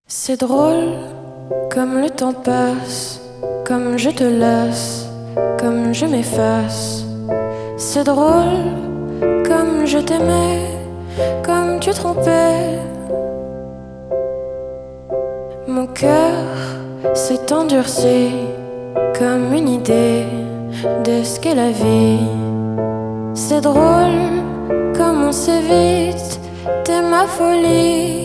C'est drôle, comme le temps passe, comme je te lasse, comme je m'efface. C'est drôle, comme je t'aimais, comme tu trompais. Mon cœur s'est endurci comme une idée de ce qu'est la vie. C'est drôle, comme on s'évite, t'es ma folie.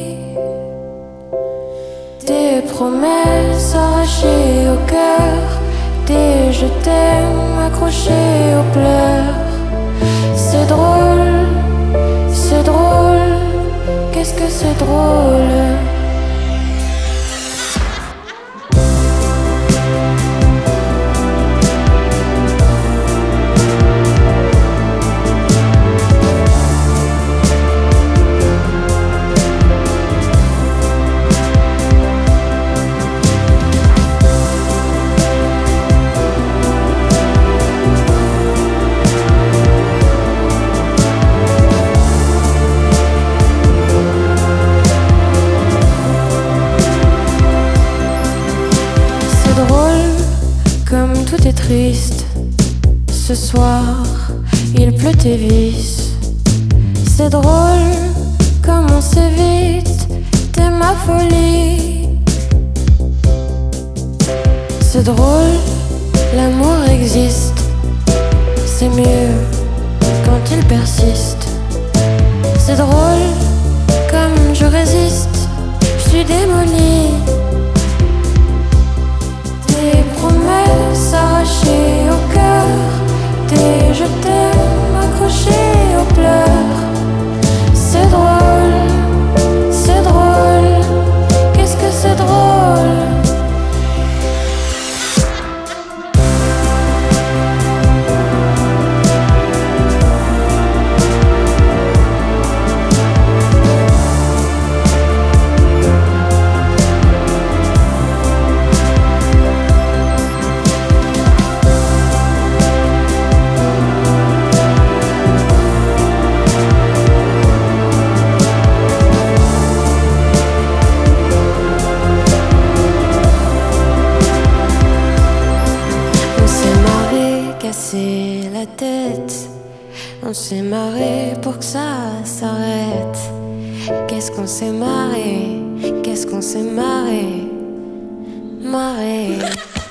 Des promesses arrachées au cœur, des je t'aime accrochés aux pleurs. C'est drôle, qu'est-ce que c'est drôle. Comme tout est triste, ce soir il pleut tes vices. C'est drôle, comme on s'évite, t'es ma folie. C'est drôle, l'amour existe, c'est mieux quand il persiste. C'est drôle, comme je résiste, je suis démolie. Des promesses arrachées au cœur, des je t'aime accrochés aux pleurs. C'est drôle, qu'est-ce que c'est drôle. La tête, on s'est marré pour que ça s'arrête. Qu'est-ce qu'on s'est marré, qu'est-ce qu'on s'est marré.